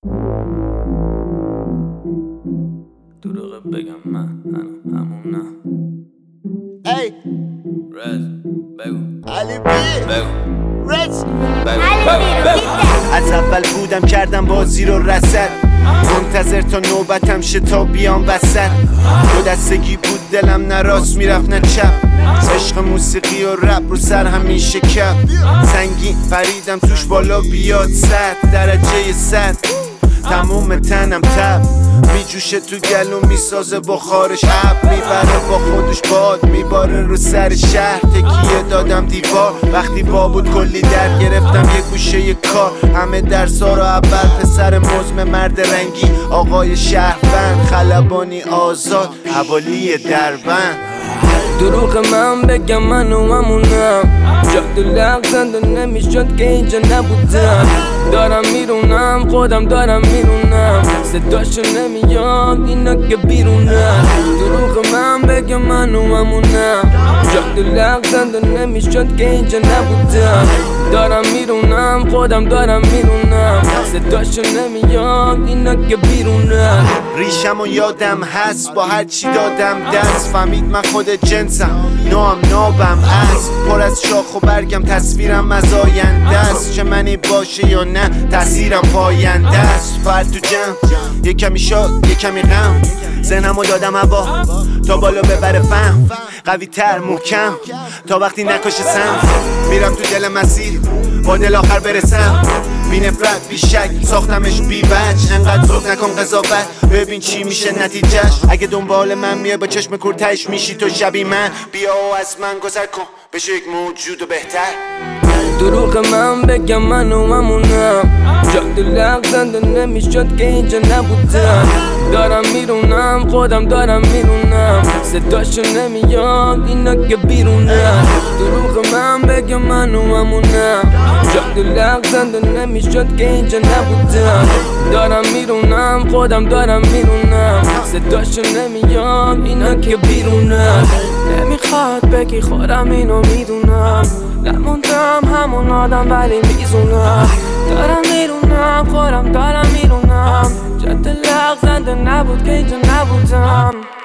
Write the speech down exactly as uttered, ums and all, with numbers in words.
دروغ بگم من هنو همونم. ای رز بگو علی بی بگو رز بگو بگو از اول بودم کردم بازی رو رسد، منتظر تا نوبتم شه تا بیام وسط. دو دستگی بود دلم، نه راست میرفت نه چپ، عشق موسیقی و رپ رو سر همیشه کپ. سنگین پریدم توش بالا بیاد صد درجه صد، تموم تنم تب میجوشه تو گلوم، میسازه بخارش اب، میبره با خودش باد، میباره رو سر شهر. تکیه دادم دیوار وقتی با بود کلی در گرفتم یه گوشه یه کار. همه درسا رو اول، پسر مزم مرد رنگی، آقای شهروند، خلبانی آزاد، حوالی دربند. دروغ من بگم من و همونم، جاد لغزند و نمیشد که اینجا نبودم. دارم میرونم خودم دارم میرونم، صداشو نمیاد اینا که بیرونم. دروغ من بگم من و همونم، جاد لغزند و نمیشد که اینجا نبودم. دارم میرونم خودم دارم میرونم، صداشو نمیاد اینا که بیرونم. ریشم و یادم هست با هر چی دادم دست، فهمید من خود جنسم، نام نابم است، پر از شاخ و برگم، تصویرم از آینده است. چه منی باشه یا نه تأثیرم پاینده است. فرد تو جمع یه کمی شاد یه کمی غم، ذهنمو دادم هوا تا بالا ببره فهم، قوی تر محکم تا وقتی نکشه سم. میرم تو دل مسیر با دل آخر برسم، بی نفرت بی شک ساختمش بی وجه. انقدر زود نکن قضاوت، ببین چی میشه نتیجهش. اگه دنبال من میای با چشم کورتش میشی تو شبی من، بیا و از من گذر کن بشه یک موجود و بهتر. دروغ من بگم من و همونم، جاد لغزند و نمیشد که اینجا نبودم. دارم میرونم خودم دارم میرونم، صداشو نمیاد اینا که بیرونم. دروغ من بگم من و همونم، جاد لغزند و نمیشد که اینجا نبودم. دارم میرونم خودم دارم میرونم، صداشو نمیاد اینا که بیرونم. نمیخواد بگی خودم اینو میدونم، نموندم همون آدم ولی میزونم. دارم میرونم خودم دارم میرونم، جد لغزنده نبود که اینجا نبودم.